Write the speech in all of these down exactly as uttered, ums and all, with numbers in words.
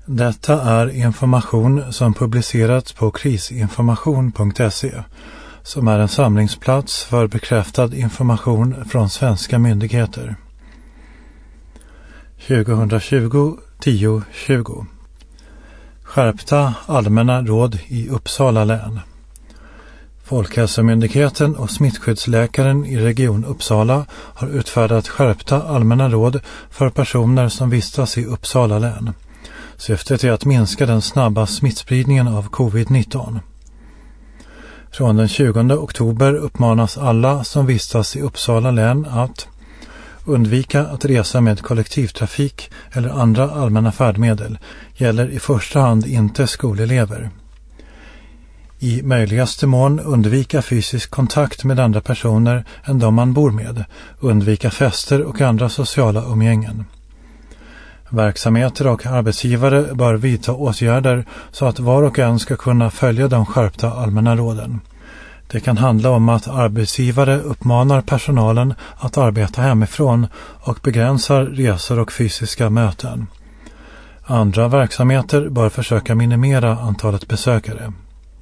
Detta är information som publicerats på krisinformation punkt se, som är en samlingsplats för bekräftad information från svenska myndigheter. tjugohundratjugo tio tjugo. Skärpta allmänna råd i Uppsala län. Folkhälsomyndigheten och smittskyddsläkaren i region Uppsala har utfärdat skärpta allmänna råd för personer som vistas i Uppsala län. Syftet är att minska den snabba smittspridningen av covid nitton. Från den tjugonde oktober uppmanas alla som vistas i Uppsala län att undvika att resa med kollektivtrafik eller andra allmänna färdmedel. Gäller i första hand inte skolelever. I möjligaste mån undvika fysisk kontakt med andra personer än de man bor med. Undvika fester och andra sociala umgängen. Verksamheter och arbetsgivare bör vidta åtgärder så att var och en ska kunna följa de skärpta allmänna råden. Det kan handla om att arbetsgivare uppmanar personalen att arbeta hemifrån och begränsar resor och fysiska möten. Andra verksamheter bör försöka minimera antalet besökare.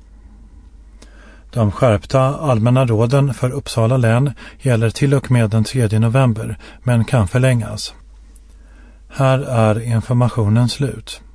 De skärpta allmänna råden för Uppsala län gäller till och med den tredje november men kan förlängas. Här är informationen slut.